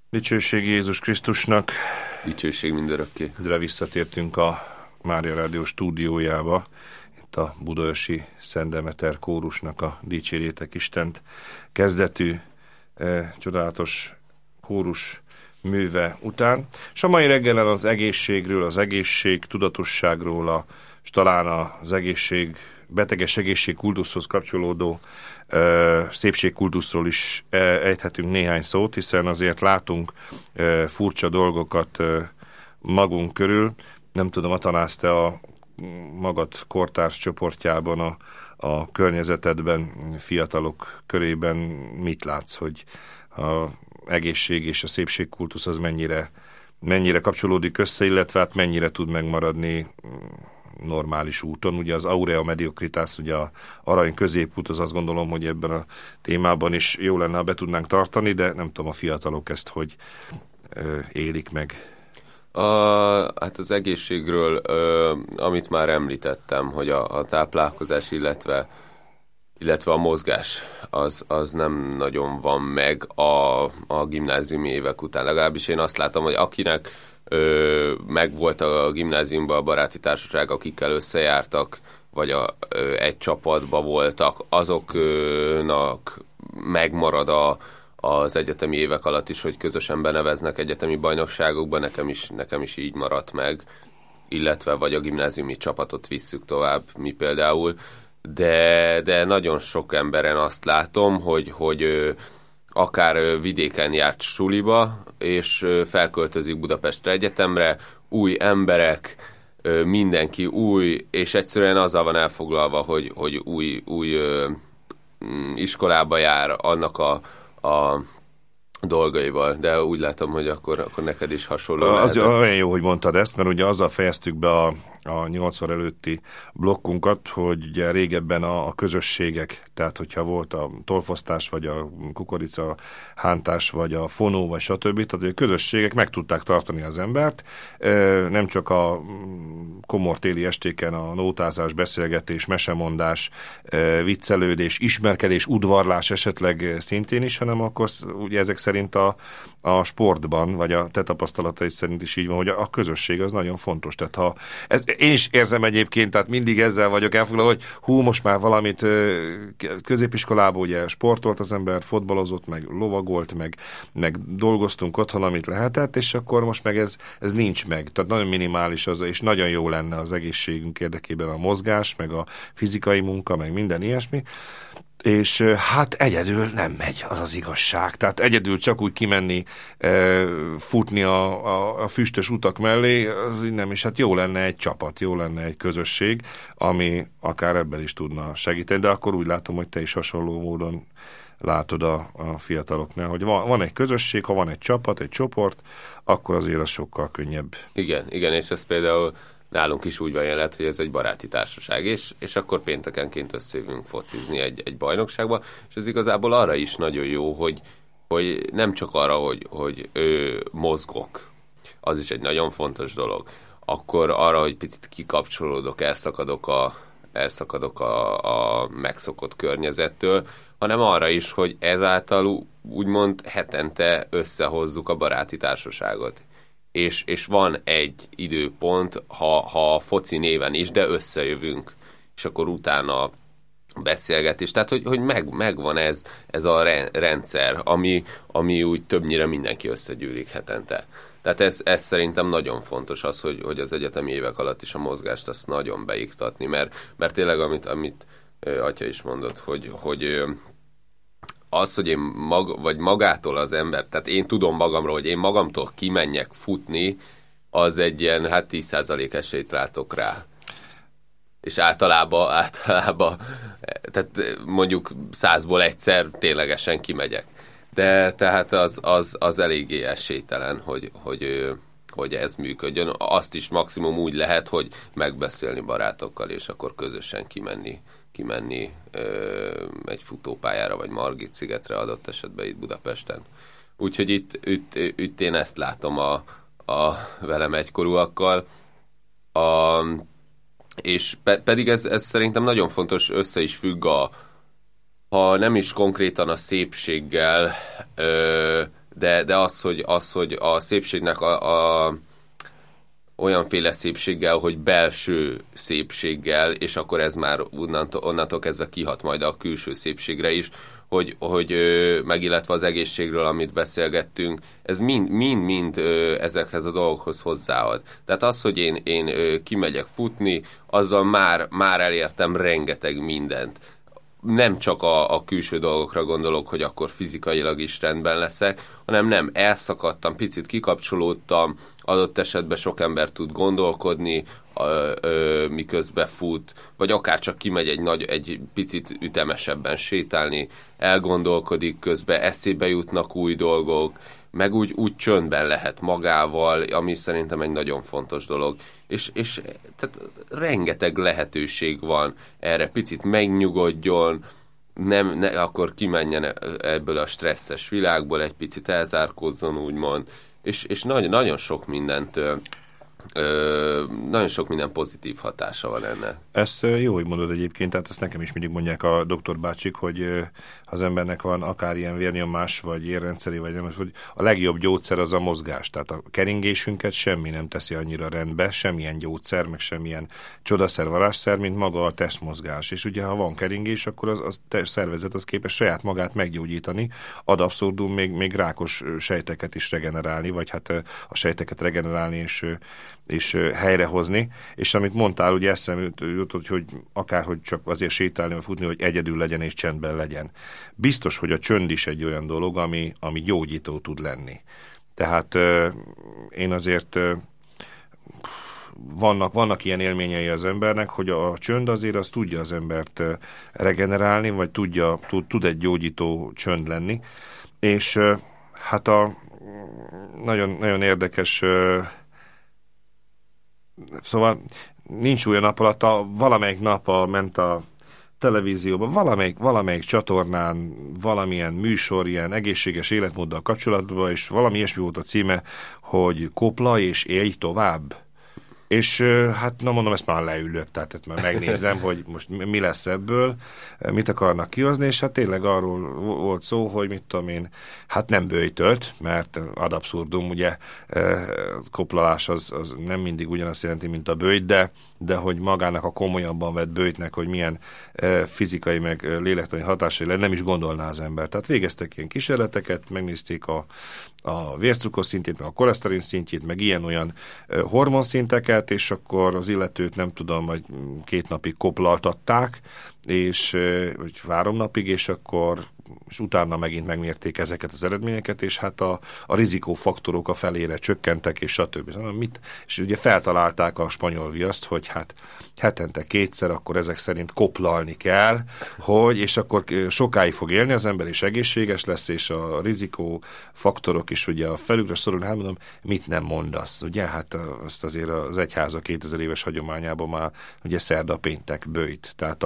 Dicsőség Jézus Krisztusnak. Dicsőség mindörökké. Üdvre visszatértünk a Mária Rádió stúdiójába. Itt a Budaörsi Szent Demeter kórusnak a Dicsérjétek Istent kezdetű csodálatos kórus műve után. És a mai reggelen az egészségről, az egészség tudatosságról, és talán az beteges egészségkultuszhoz kapcsolódó szépségkultuszról is ejthetünk néhány szót, hiszen azért látunk furcsa dolgokat magunk körül. Nem tudom, Atanász, te a magad kortárs csoportjában, a környezetedben, fiatalok körében mit látsz, hogy az egészség és a szépségkultusz az mennyire kapcsolódik össze, illetve hát mennyire tud megmaradni normális úton. Ugye az aurea mediocritas, ugye a arany középút, az azt gondolom, hogy ebben a témában is jó lenne, ha be tudnánk tartani, de nem tudom, a fiatalok ezt hogy élik meg. Hát az egészségről, amit már említettem, hogy a táplálkozás, illetve a mozgás, az nem nagyon van meg a gimnáziumi évek után. Legalábbis én azt látom, hogy akinek megvolt a gimnáziumban a baráti társaság, akikkel összejártak, vagy egy csapatban voltak, azoknak megmarad az egyetemi évek alatt is, hogy közösen beneveznek egyetemi bajnokságokban, nekem is így maradt meg, illetve vagy a gimnáziumi csapatot visszük tovább, mi például, de nagyon sok emberen azt látom, hogy akár vidéken járt suliba, és felköltözik Budapestre egyetemre, új emberek, mindenki új, és egyszerűen azzal van elfoglalva, hogy új iskolába jár annak a dolgaival, de úgy látom, hogy akkor neked is hasonló lehet. Az olyan jó, hogy mondtad ezt, mert ugye azzal fejeztük be a 80 előtti blokkunkat, hogy ugye régebben a közösségek, tehát hogyha volt a tolfosztás, vagy a kukorica hántás, vagy a fonó, vagy stb. Tehát a közösségek meg tudták tartani az embert, nem csak a komor téli estéken a nótázás, beszélgetés, mesemondás, viccelődés, ismerkedés, udvarlás esetleg szintén is, hanem akkor ugye ezek szerint a sportban, vagy a te tapasztalataid szerint is így van, hogy a közösség az nagyon fontos. Tehát én is érzem egyébként, tehát mindig ezzel vagyok elfoglalva, hogy most már valamit középiskolában ugye sportolt az ember, fotbalozott, meg lovagolt, meg dolgoztunk otthon, amit lehetett, és akkor most meg ez nincs meg. Tehát nagyon minimális az, és nagyon jó lenne az egészségünk érdekében a mozgás, meg a fizikai munka, meg minden ilyesmi. És hát egyedül nem megy, az az igazság. Tehát egyedül csak úgy kimenni, futni a füstös utak mellé, az nem, és hát jó lenne egy csapat, jó lenne egy közösség, ami akár ebben is tudna segíteni, de akkor úgy látom, hogy te is hasonló módon látod a fiataloknál, hogy van egy közösség, ha van egy csapat, egy csoport, akkor azért az sokkal könnyebb. Igen, és ez például nálunk is úgy van jelet, hogy ez egy baráti társaság, és akkor péntekenként összejövünk focizni egy bajnokságba, és ez igazából arra is nagyon jó, hogy nem csak arra, hogy mozgok, az is egy nagyon fontos dolog, akkor arra, hogy picit kikapcsolódok, elszakadok a megszokott környezettől, hanem arra is, hogy ezáltal úgymond hetente összehozzuk a baráti társaságot. És van egy időpont, ha a foci néven is, de összejövünk, és akkor utána beszélgetés. Tehát, hogy megvan ez a rendszer, ami úgy többnyire mindenki összegyűlik hetente. Tehát ez szerintem nagyon fontos az, hogy az egyetemi évek alatt is a mozgást azt nagyon beiktatni, mert tényleg, amit atya is mondott, hogy az, hogy én vagy magától az ember, tehát én tudom magamról, hogy én magamtól kimenjek futni, az egy ilyen 10% esélyt látok rá. És általában, tehát mondjuk 100-ból egyszer ténylegesen kimegyek. De tehát az eléggé esélytelen, hogy ez működjön. Azt is maximum úgy lehet, hogy megbeszélni barátokkal, és akkor közösen kimenni egy futópályára, vagy Margit-szigetre adott esetben itt Budapesten. Úgyhogy itt én ezt látom a velem egykorúakkal. És pedig ez szerintem nagyon fontos, össze is függ ha nem is konkrétan a szépséggel, de az, hogy a szépségnek a olyanféle szépséggel, hogy belső szépséggel, és akkor ez már onnantól kezdve kihat majd a külső szépségre is, hogy meg illetve az egészségről, amit beszélgettünk, ez mind ezekhez a dolgokhoz hozzáad. Tehát az, hogy én kimegyek futni, azzal már elértem rengeteg mindent. Nem csak a külső dolgokra gondolok, hogy akkor fizikailag is rendben leszek, hanem elszakadtam, picit kikapcsolódtam, adott esetben sok ember tud gondolkodni, miközben fut, vagy akár csak kimegy egy picit ütemesebben sétálni, elgondolkodik közben, eszébe jutnak új dolgok, meg úgy csöndben lehet magával, ami szerintem egy nagyon fontos dolog. És tehát rengeteg lehetőség van erre, picit megnyugodjon, akkor kimenjen ebből a stresszes világból, egy picit elzárkózzon, úgymond, és nagyon sok mindent nagyon sok minden pozitív hatása van ennek. Ezt jó, hogy mondod egyébként, tehát ezt nekem is mindig mondják a doktor bácsik, hogy az embernek van akár ilyen vérnyomás, vagy érrendszeri, vagy nem, hogy a legjobb gyógyszer az a mozgás. Tehát a keringésünket semmi nem teszi annyira rendbe, semmilyen gyógyszer, meg semmilyen csodaszer, varázsszer, mint maga a testmozgás. És ugye, ha van keringés, akkor az szervezet az képes saját magát meggyógyítani, ad abszurdum még rákos sejteket is regenerálni, vagy hát a sejteket regenerálni és helyrehozni, és amit mondtál, ugye eszembe jutott, hogy akárhogy csak azért sétálni, vagy futni, hogy egyedül legyen és csendben legyen. Biztos, hogy a csönd is egy olyan dolog, ami gyógyító tud lenni. Tehát én azért vannak ilyen élményei az embernek, hogy a csönd azért az tudja az embert regenerálni, vagy tud egy gyógyító csönd lenni, és hát nagyon, nagyon érdekes. Szóval nincs olyan nap alatt, valamelyik nap ment a televízióban, valamelyik csatornán, valamilyen műsor, ilyen egészséges életmóddal kapcsolatban, és valami ilyesmi volt a címe, hogy kopla és élj tovább. És hát mondom, ezt már leülök, tehát már megnézem, hogy most mi lesz ebből, mit akarnak kihozni, és hát tényleg arról volt szó, hogy mit tudom én, hát nem böjtölt, mert ad abszurdum, ugye koplalás az nem mindig ugyanazt jelenti, mint a böjt, de hogy magának a komolyabban vett böjtnek, hogy milyen fizikai meg lélektani hatásai nem is gondolná az ember. Tehát végeztek ilyen kísérleteket, megnézték a vércukor szintjét, meg a koleszterin szintjét, meg ilyen-olyan hormonszinteket, és akkor az illetőt nem tudom, vagy 2 napig koplaltatták, vagy 3 napig, és utána megint megmérték ezeket az eredményeket, és hát a rizikófaktorok a felére csökkentek, és stb. És ugye feltalálták a spanyol viaszt, hogy hát hetente 2-szer akkor ezek szerint koplalni kell, és akkor sokáig fog élni az ember, és egészséges lesz, és a rizikófaktorok is ugye a felükre szorul, hát mondom, mit nem mondasz, ugye? Hát azt azért az egyháza 2000 éves hagyományában már ugye szerda, péntek, böjt. Tehát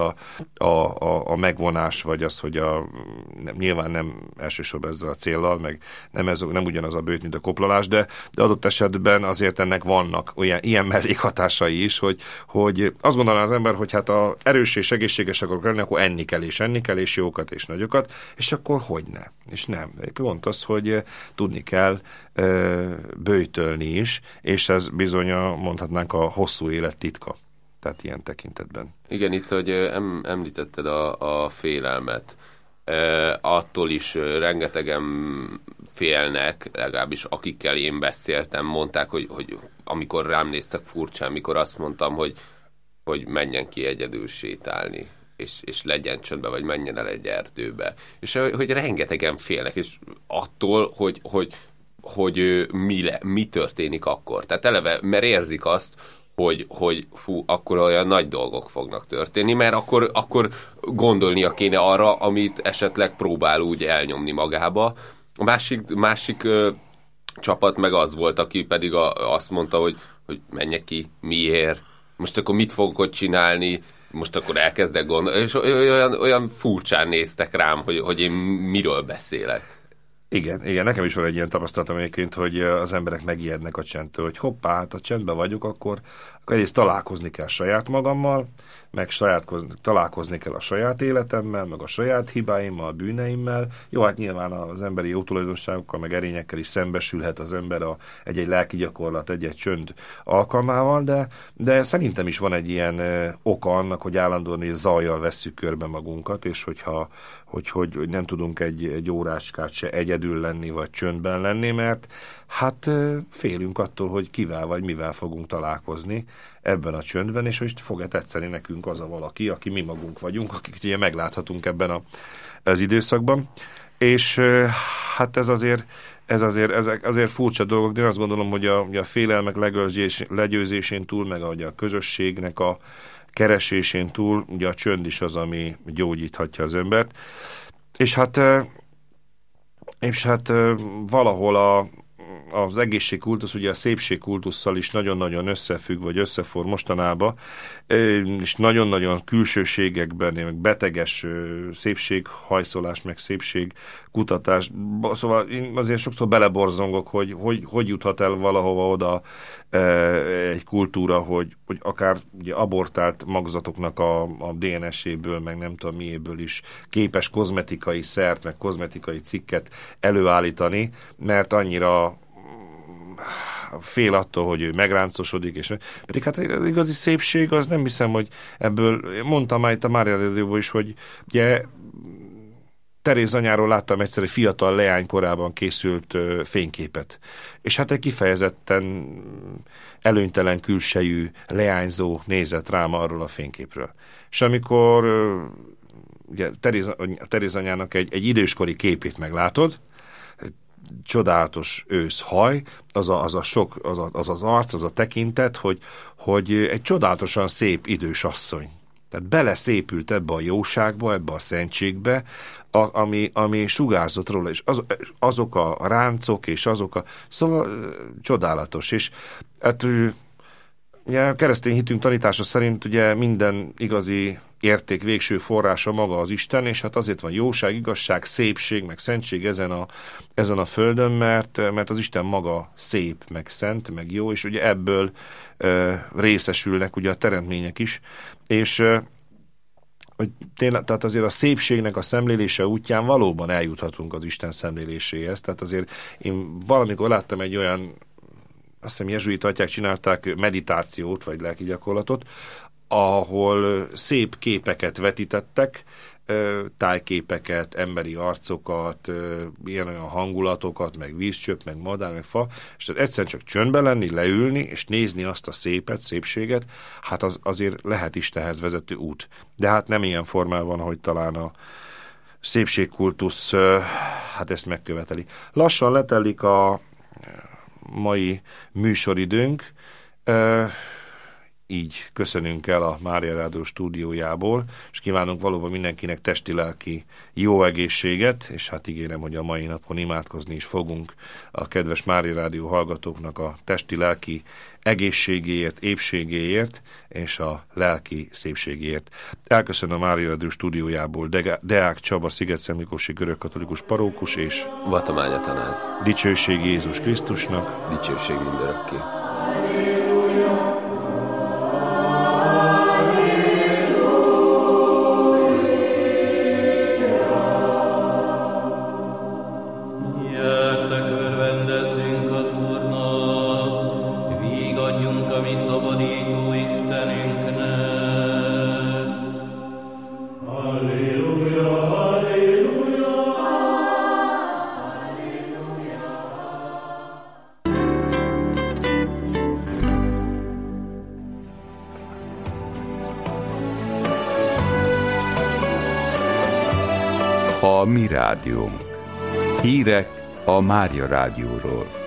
a megvonás, vagy az, hogy nyilván nem elsősorban ezzel a céllal, meg nem ugyanaz a böjt, mint a koplalás, de adott esetben azért ennek vannak ilyen mellékhatásai is, hogy azt gondolná az ember, hogy hát a erős és egészséges akarok lenni, akkor enni kell, és jókat, és nagyokat, és akkor hogyne? És nem. Pont az, hogy tudni kell böjtölni is, és ez bizony mondhatnánk a hosszú élet titka. Tehát ilyen tekintetben. Igen, itt, hogy említetted a félelmet. Attól is rengetegen félnek, legalábbis akikkel én beszéltem, mondták, hogy amikor rám néztek furcsán, mikor azt mondtam, hogy menjen ki egyedül sétálni, és legyen csöndben, vagy menjen el egy erdőbe. És hogy rengetegen félnek, és attól, hogy mi történik akkor. Tehát eleve, mert érzik azt, hogy akkor olyan nagy dolgok fognak történni, mert akkor gondolnia kéne arra, amit esetleg próbál úgy elnyomni magába. A másik csapat meg az volt, aki pedig azt mondta, hogy menjek ki, miért, most akkor mit fogok ott csinálni, most akkor elkezdek gondolni, és olyan furcsán néztek rám, hogy én miről beszélek. Igen, nekem is van egy ilyen tapasztalatom egyébként, hogy az emberek megijednek a csendtől, hogy hoppá, hát a csendben vagyok, akkor egyrészt találkozni kell saját magammal, meg találkozni kell a saját életemmel, meg a saját hibáimmal, a bűneimmel. Jó, hát nyilván az emberi jó tulajdonságokkal, meg erényekkel is szembesülhet az ember egy-egy lelki gyakorlat, egy-egy csönd alkalmával, de szerintem is van egy ilyen oka annak, hogy állandóan zajjal vesszük körbe magunkat, és hogy nem tudunk egy órácskát se egyedül lenni, vagy csöndben lenni, mert hát félünk attól, hogy kivel vagy mivel fogunk találkozni ebben a csöndben, és hogy fog-e tetszeni nekünk az a valaki, aki mi magunk vagyunk, akik ugye megláthatunk ebben az időszakban. És hát ezek azért furcsa dolgok, de én azt gondolom, hogy a félelmek legyőzésén túl, meg a közösségnek a keresésén túl, ugye a csönd is az, ami gyógyíthatja az embert. És hát valahol az egészségkultusz, ugye a szépségkultusszal is nagyon-nagyon összefügg, vagy összefor mostanában, és nagyon-nagyon külsőségekben, meg beteges szépséghajszolás, meg szépségkutatás. Szóval én azért sokszor beleborzongok, hogy juthat el valahova oda egy kultúra, hogy akár ugye abortált magzatoknak a DNS-éből, meg nem tudom miéből is képes kozmetikai szert, meg kozmetikai cikket előállítani, mert annyira fél attól, hogy ő megráncosodik, és pedig hát az igazi szépség, az nem hiszem, hogy ebből, mondtam már itt a Mária Rádióban is, hogy ugye Teréz anyáról láttam egyszer egy fiatal leány korában készült fényképet. És hát egy kifejezetten előnytelen külsejű leányzó nézett rám arról a fényképről. És amikor ugye Teréz anyának egy időskori képét meglátod, csodálatos őszhaj, az az arc, az a tekintet, hogy egy csodálatosan szép idős asszony. Tehát beleszépült ebbe a jóságba, ebbe a szentségbe, ami sugárzott róla, és azok a ráncok, és szóval csodálatos. És hát ugye a keresztény hitünk tanítása szerint ugye minden igazi érték végső forrása maga az Isten, és hát azért van jóság, igazság, szépség, meg szentség ezen a földön, mert az Isten maga szép, meg szent, meg jó, és ugye ebből részesülnek ugye a teremtmények is, és hogy tényleg, tehát azért a szépségnek a szemlélése útján valóban eljuthatunk az Isten szemléléséhez. Tehát azért én valamikor láttam egy olyan, azt hiszem jezsuita atyák csinálták meditációt, vagy lelki gyakorlatot, ahol szép képeket vetítettek, tájképeket, emberi arcokat, ilyen-olyan hangulatokat, meg vízcsöpp, meg madár, meg fa, és egyszerűen csak csöndben lenni, leülni, és nézni azt a szépséget, hát az azért lehet Istenhez vezető út. De hát nem ilyen formában, hogy talán a szépségkultusz hát ezt megköveteli. Lassan letelik a mai műsoridőnk, így köszönünk el a Mária Rádió stúdiójából, és kívánunk valóban mindenkinek testi-lelki jó egészséget, és hát ígérem, hogy a mai napon imádkozni is fogunk a kedves Mária Rádió hallgatóknak a testi-lelki egészségéért, épségéért, és a lelki szépségéért. Elköszönöm a Mária Rádió stúdiójából Deák Csaba, szigetszentmiklósi görögkatolikus parókus, és Vatamány Atanáz. Dicsőség Jézus Krisztusnak, dicsőség mindörökké. A mi rádiónk. Hírek a Mária Rádióról.